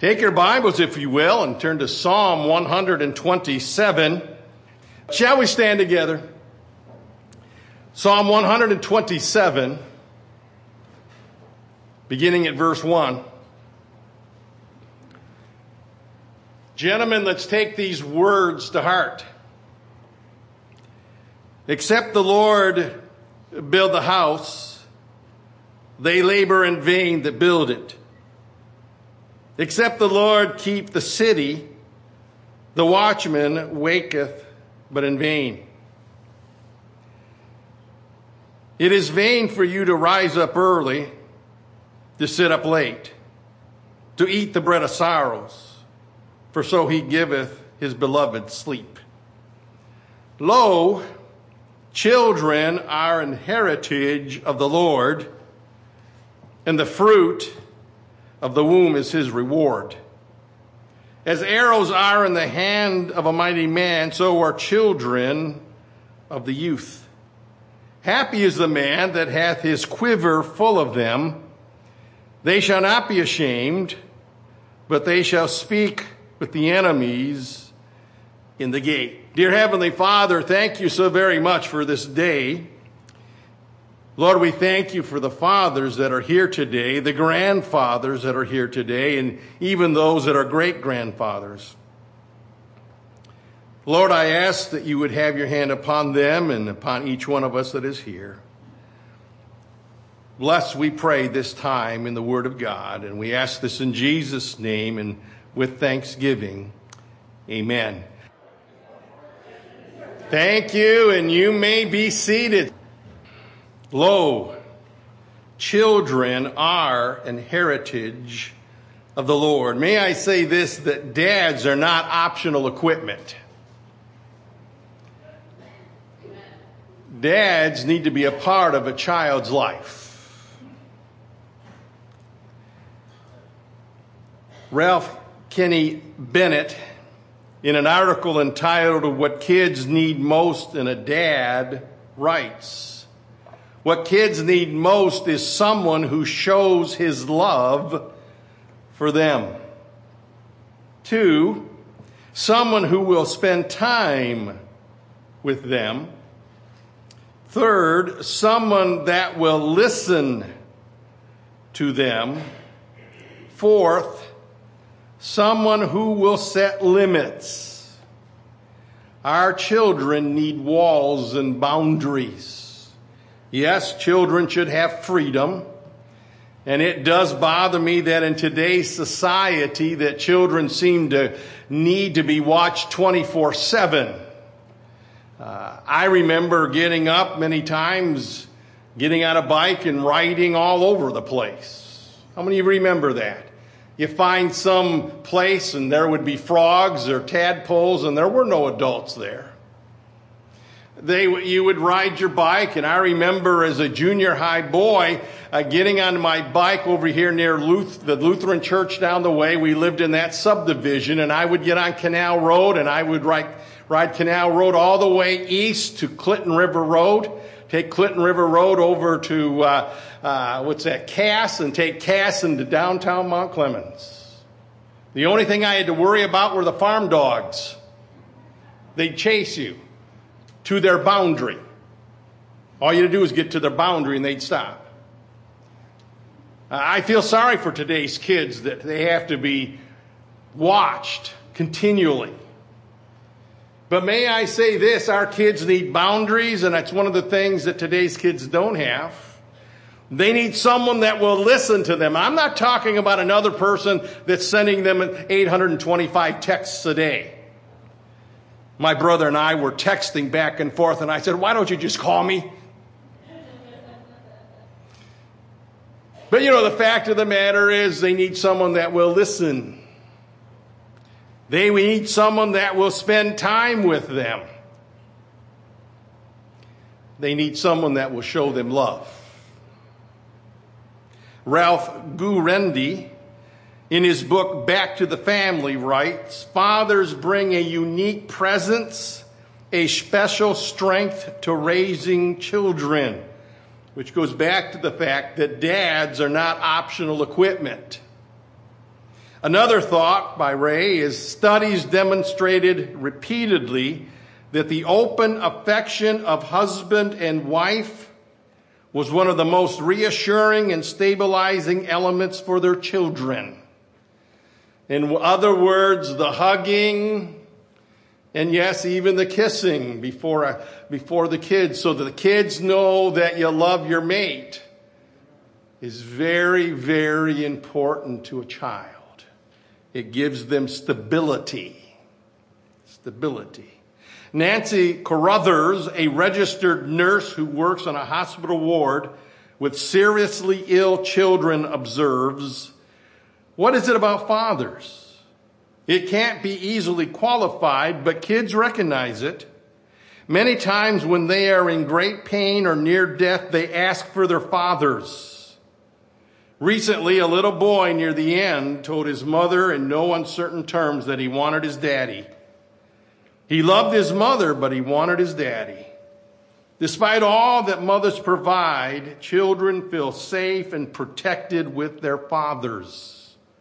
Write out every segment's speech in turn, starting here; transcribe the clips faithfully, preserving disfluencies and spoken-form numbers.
Take your Bibles, if you will, and turn to Psalm one hundred twenty-seven. Shall we stand together? Psalm one hundred twenty-seven, beginning at verse one. Gentlemen, let's take these words to heart. Except the Lord build the house, they labor in vain that build it. Except the Lord keep the city, the watchman waketh but in vain. It is vain for you to rise up early, to sit up late, to eat the bread of sorrows, for so he giveth his beloved sleep. Lo, children are an heritage of the Lord, and the fruit of the womb is his reward. As arrows are in the hand of a mighty man, so are children of the youth. Happy is the man that hath his quiver full of them. They shall not be ashamed, but they shall speak with the enemies in the gate. Dear Heavenly Father, thank you so very much for this day. Lord, we thank you for the fathers that are here today, the grandfathers that are here today, and even those that are great-grandfathers. Lord, I ask that you would have your hand upon them and upon each one of us that is here. Bless, we pray, this time in the Word of God, and we ask this in Jesus' name and with thanksgiving. Amen. Thank you, and you may be seated. Lo, children are an heritage of the Lord. May I say this, that dads are not optional equipment. Dads need to be a part of a child's life. Ralph Kenny Bennett, in an article entitled "What Kids Need Most in a Dad," writes, what kids need most is someone who shows his love for them. Two, someone who will spend time with them. Third, someone that will listen to them. Fourth, someone who will set limits. Our children need walls and boundaries. Yes, children should have freedom. And it does bother me that in today's society that children seem to need to be watched twenty-four seven. Uh, I remember getting up many times, getting on a bike and riding all over the place. How many of you remember that? You find some place and there would be frogs or tadpoles and there were no adults there. They, you would ride your bike, and I remember as a junior high boy uh, getting on my bike over here near Luth- the Lutheran church down the way. We lived in that subdivision, and I would get on Canal Road, and I would ride, ride Canal Road all the way east to Clinton River Road, take Clinton River Road over to, uh, uh, what's that, Cass, and take Cass into downtown Mount Clemens. The only thing I had to worry about were the farm dogs. They'd chase you to their boundary. All you had to do was get to their boundary and they'd stop. I feel sorry for today's kids that they have to be watched continually. But may I say this, our kids need boundaries, and that's one of the things that today's kids don't have. They need someone that will listen to them. I'm not talking about another person that's sending them eight hundred twenty-five texts a day. My brother and I were texting back and forth, and I said, why don't you just call me? But you know, the fact of the matter is they need someone that will listen. They need someone that will spend time with them. They need someone that will show them love. Ralph Gurendi, in his book, Back to the Family, writes, fathers bring a unique presence, a special strength to raising children, which goes back to the fact that dads are not optional equipment. Another thought by Ray is studies demonstrated repeatedly that the open affection of husband and wife was one of the most reassuring and stabilizing elements for their children. In other words, the hugging, and yes, even the kissing before, before the kids, so that the kids know that you love your mate, is very, very important to a child. It gives them stability. Stability. Nancy Carruthers, a registered nurse who works on a hospital ward with seriously ill children, observes, what is it about fathers? It can't be easily qualified, but kids recognize it. Many times when they are in great pain or near death, they ask for their fathers. Recently, a little boy near the end told his mother in no uncertain terms that he wanted his daddy. He loved his mother, but he wanted his daddy. Despite all that mothers provide, children feel safe and protected with their fathers.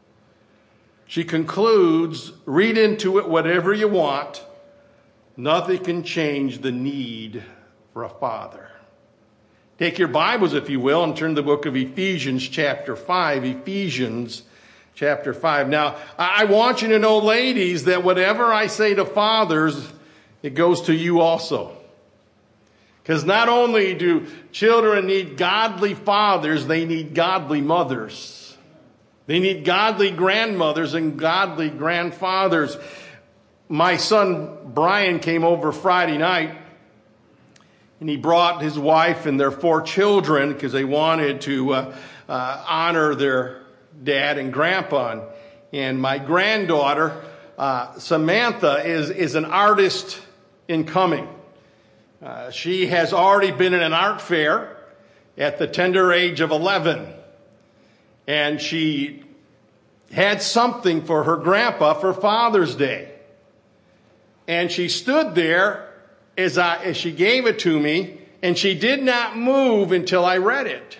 She concludes, read into it whatever you want. Nothing can change the need for a father. Take your Bibles, if you will, and turn to the book of Ephesians chapter five. Ephesians chapter five. Now, I want you to know, ladies, that whatever I say to fathers, it goes to you also. Because not only do children need godly fathers, they need godly mothers. They need godly grandmothers and godly grandfathers. My son Brian came over Friday night, and he brought his wife and their four children because they wanted to uh, uh, honor their dad and grandpa. And my granddaughter, uh, Samantha, is, is an artist in coming. Uh, she has already been in an art fair at the tender age of eleven. And she had something for her grandpa for Father's Day. And she stood there as, I, as she gave it to me, and she did not move until I read it.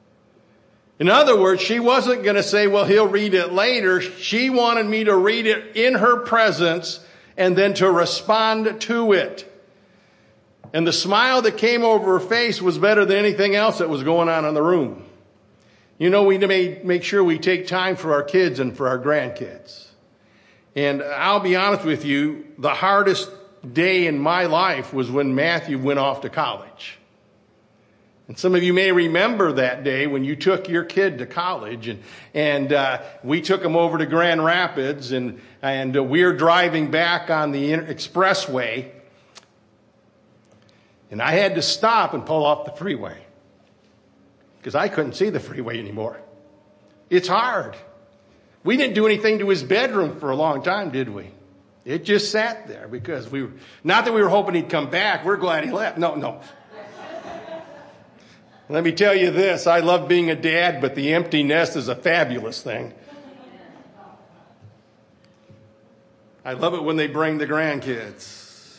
In other words, she wasn't going to say, well, he'll read it later. She wanted me to read it in her presence and then to respond to it. And the smile that came over her face was better than anything else that was going on in the room. You know, we may make sure we take time for our kids and for our grandkids. And I'll be honest with you, the hardest day in my life was when Matthew went off to college. And some of you may remember that day when you took your kid to college, and and uh, we took him over to Grand Rapids, and and uh, we're driving back on the expressway, and I had to stop and pull off the freeway because I couldn't see the freeway anymore. It's hard. We didn't do anything to his bedroom for a long time, did we? It just sat there because we were, not that we were hoping he'd come back. We're glad he left. No, no. Let me tell you this. I love being a dad, but the empty nest is a fabulous thing. I love it when they bring the grandkids.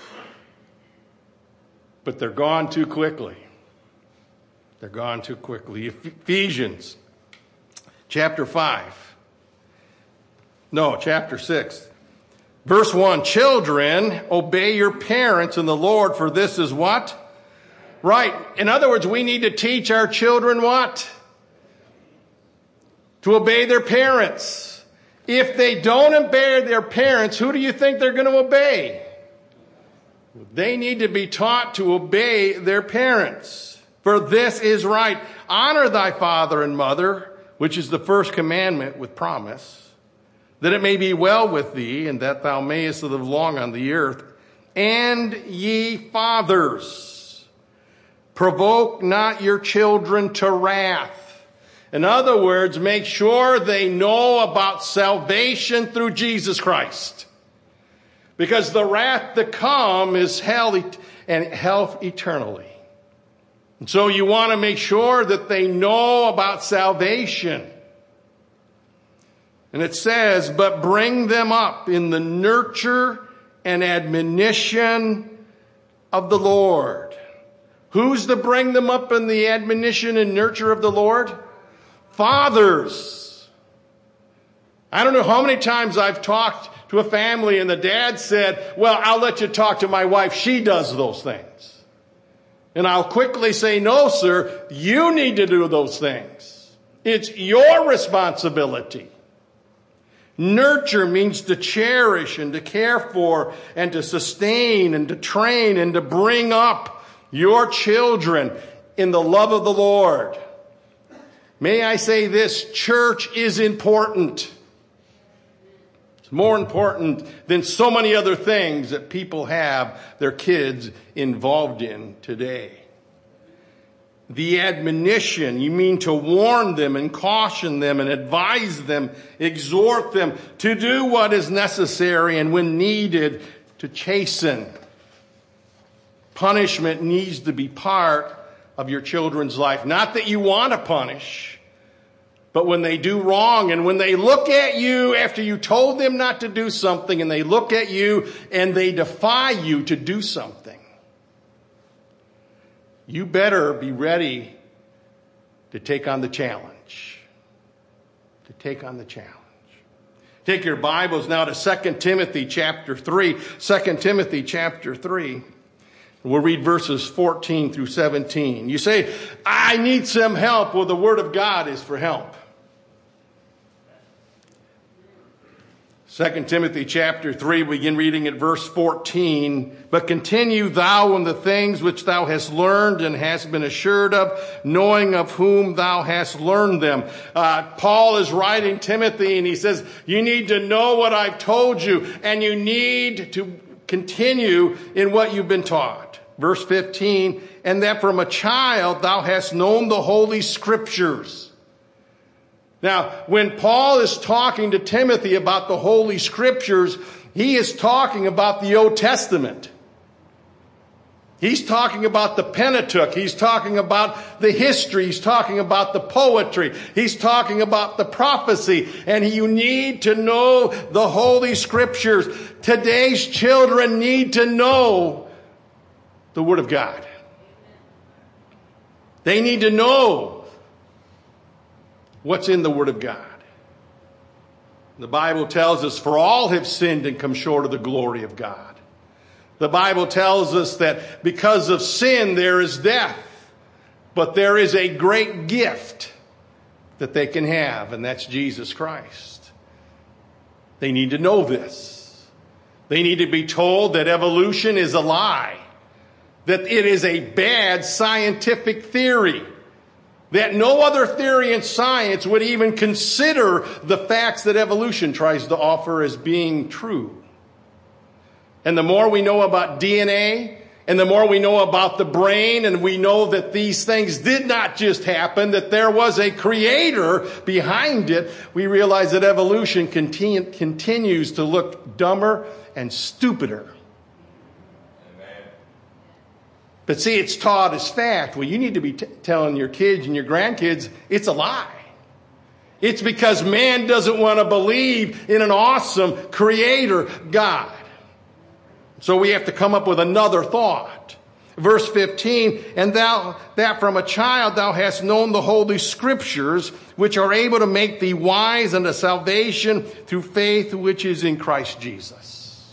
But they're gone too quickly. They're gone too quickly. Ephesians chapter five. No, chapter six. Verse one, children, obey your parents in the Lord, for this is what? Right. In other words, we need to teach our children what? To obey their parents. If they don't obey their parents, who do you think they're going to obey? They need to be taught to obey their parents. For this is right. Honor thy father and mother, which is the first commandment with promise, that it may be well with thee, and that thou mayest live long on the earth. And ye fathers, provoke not your children to wrath. In other words, make sure they know about salvation through Jesus Christ. Because the wrath to come is hell and hell eternally. And so you want to make sure that they know about salvation. And it says, but bring them up in the nurture and admonition of the Lord. Who's to bring them up in the admonition and nurture of the Lord? Fathers. I don't know how many times I've talked to a family and the dad said, well, I'll let you talk to my wife. She does those things. And I'll quickly say, no, sir, you need to do those things. It's your responsibility. Nurture means to cherish and to care for and to sustain and to train and to bring up your children in the love of the Lord. May I say this, church is important. It's more important than so many other things that people have their kids involved in today. The admonition, you mean to warn them and caution them and advise them, exhort them to do what is necessary and when needed to chasten. Punishment needs to be part of your children's life. Not that you want to punish, but when they do wrong and when they look at you after you told them not to do something and they look at you and they defy you to do something, you better be ready to take on the challenge. To take on the challenge. Take your Bibles now to Second Timothy chapter three. Second Timothy chapter three. We'll read verses fourteen through seventeen. You say, I need some help. Well, the Word of God is for help. Second Timothy chapter three, we begin reading at verse fourteen. But continue thou in the things which thou hast learned and hast been assured of, knowing of whom thou hast learned them. Uh, Paul is writing Timothy and he says, you need to know what I've told you and you need to continue in what you've been taught. Verse fifteen, and that from a child thou hast known the holy scriptures. Now, when Paul is talking to Timothy about the Holy Scriptures, he is talking about the Old Testament. He's talking about the Pentateuch. He's talking about the history. He's talking about the poetry. He's talking about the prophecy. And you need to know the Holy Scriptures. Today's children need to know the Word of God. They need to know what's in the Word of God. The Bible tells us, for all have sinned and come short of the glory of God. The Bible tells us that because of sin there is death, but there is a great gift that they can have, and that's Jesus Christ. They need to know this. They need to be told that evolution is a lie, that it is a bad scientific theory, that no other theory in science would even consider the facts that evolution tries to offer as being true. And the more we know about D N A, and the more we know about the brain, and we know that these things did not just happen, that there was a creator behind it, we realize that evolution continue, continues to look dumber and stupider. But see, it's taught as fact. Well, you need to be t- telling your kids and your grandkids it's a lie. It's because man doesn't want to believe in an awesome creator God. So we have to come up with another thought. Verse fifteen, and thou, that from a child thou hast known the holy scriptures, which are able to make thee wise unto salvation through faith which is in Christ Jesus.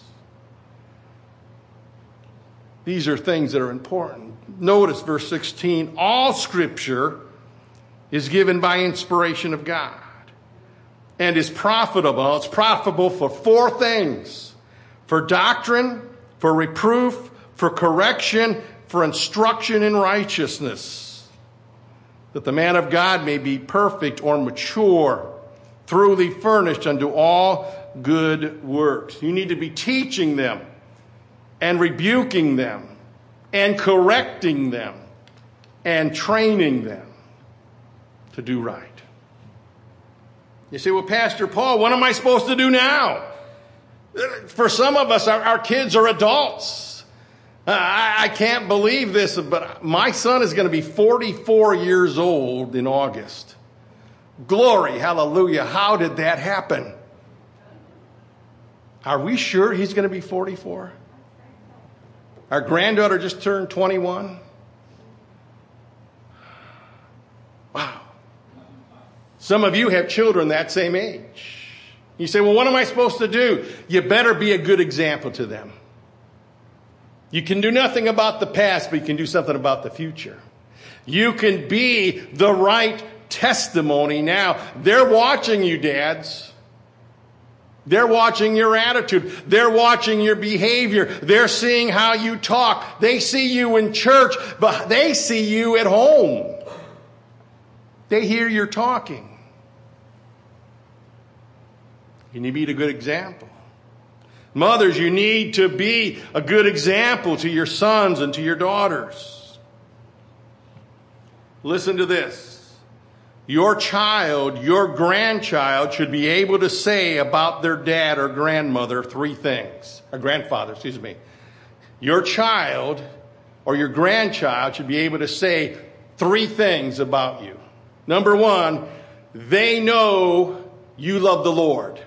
These are things that are important. Notice verse sixteen, all scripture is given by inspiration of God and is profitable. It's profitable for four things: for doctrine, for reproof, for correction, for instruction in righteousness, that the man of God may be perfect or mature, thoroughly furnished unto all good works. You need to be teaching them and rebuking them and correcting them and training them to do right. You say, well, Pastor Paul, what am I supposed to do now? For some of us, our, our kids are adults. Uh, I, I can't believe this, but my son is going to be forty-four years old in August. Glory, hallelujah. How did that happen? Are we sure he's going to be forty-four? Our granddaughter just turned twenty-one. Wow. Some of you have children that same age. You say, well, what am I supposed to do? You better be a good example to them. You can do nothing about the past, but you can do something about the future. You can be the right testimony now. They're watching you, dads. They're watching your attitude. They're watching your behavior. They're seeing how you talk. They see you in church, but they see you at home. They hear your talking. You need to be a good example. Mothers, you need to be a good example to your sons and to your daughters. Listen to this. Your child, your grandchild should be able to say about their dad or grandmother three things. Or grandfather, excuse me. Your child or your grandchild should be able to say three things about you. Number one, they know you love the Lord.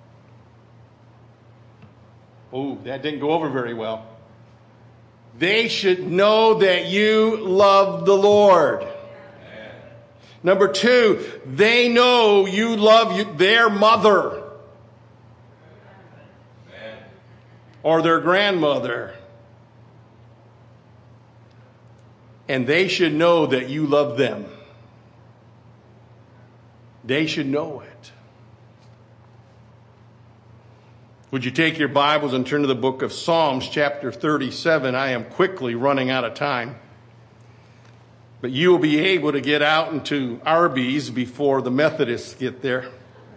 Oh, that didn't go over very well. They should know that you love the Lord. Amen. Number two, they know you love you, their mother. Amen. Or their grandmother. And they should know that you love them. They should know it. Would you take your Bibles and turn to the book of Psalms, chapter thirty-seven? I am quickly running out of time. But you will be able to get out into Arby's before the Methodists get there.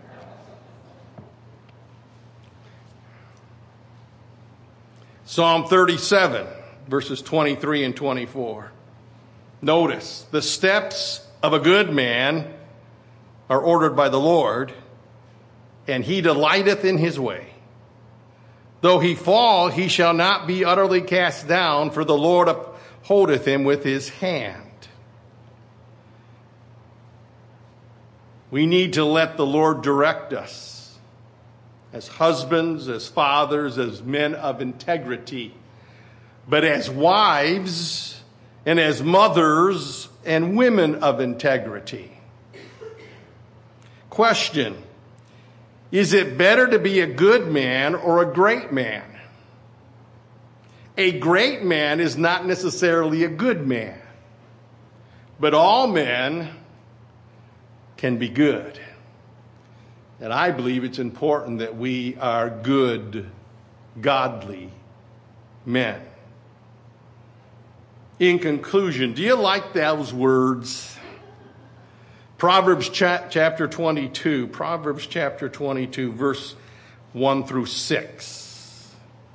Psalm thirty-seven, verses twenty-three and twenty-four. Notice, the steps of a good man are ordered by the Lord, and he delighteth in his way. Though he fall, he shall not be utterly cast down, for the Lord upholdeth him with his hand. We need to let the Lord direct us as husbands, as fathers, as men of integrity, but as wives and as mothers and women of integrity. Question. Is it better to be a good man or a great man? A great man is not necessarily a good man, but all men can be good. And I believe it's important that we are good, godly men. In conclusion, do you like those words? Proverbs cha- chapter twenty-two, Proverbs chapter twenty-two, verse one through six.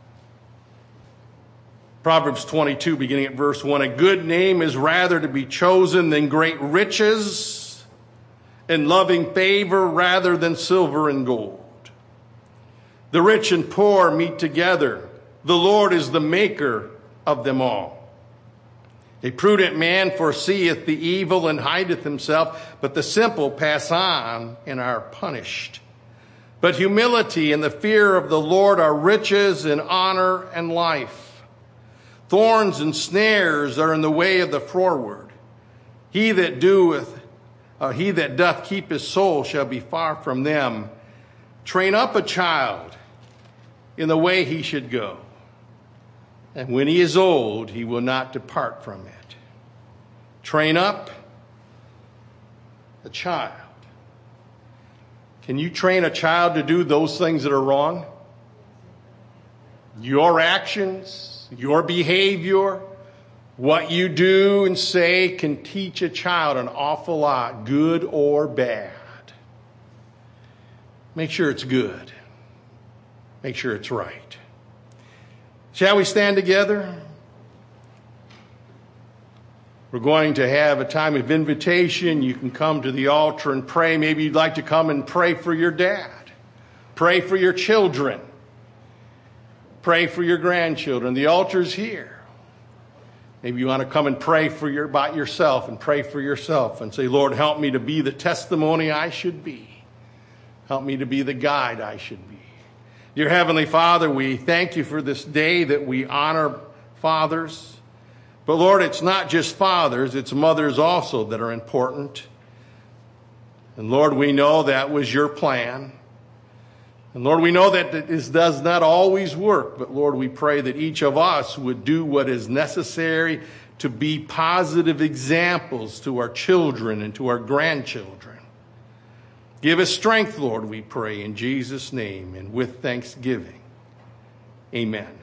Proverbs twenty-two, beginning at verse one. A good name is rather to be chosen than great riches, and loving favor rather than silver and gold. The rich and poor meet together. The Lord is the maker of them all. A prudent man foreseeth the evil and hideth himself, but the simple pass on and are punished. But humility and the fear of the Lord are riches and honor and life. Thorns and snares are in the way of the froward. He that doeth, uh, he that doth keep his soul shall be far from them. Train up a child in the way he should go, and when he is old, he will not depart from it. Train up a child. Can you train a child to do those things that are wrong? Your actions, your behavior, what you do and say can teach a child an awful lot, good or bad. Make sure it's good. Make sure it's right. Shall we stand together? We're going to have a time of invitation. You can come to the altar and pray. Maybe you'd like to come and pray for your dad. Pray for your children. Pray for your grandchildren. The altar's here. Maybe you want to come and pray for your, about yourself and pray for yourself and say, Lord, help me to be the testimony I should be. Help me to be the guide I should be. Dear Heavenly Father, we thank you for this day that we honor fathers. But Lord, it's not just fathers, it's mothers also that are important. And Lord, we know that was your plan. And Lord, we know that this does not always work, but Lord, we pray that each of us would do what is necessary to be positive examples to our children and to our grandchildren. Give us strength, Lord, we pray in Jesus' name and with thanksgiving. Amen.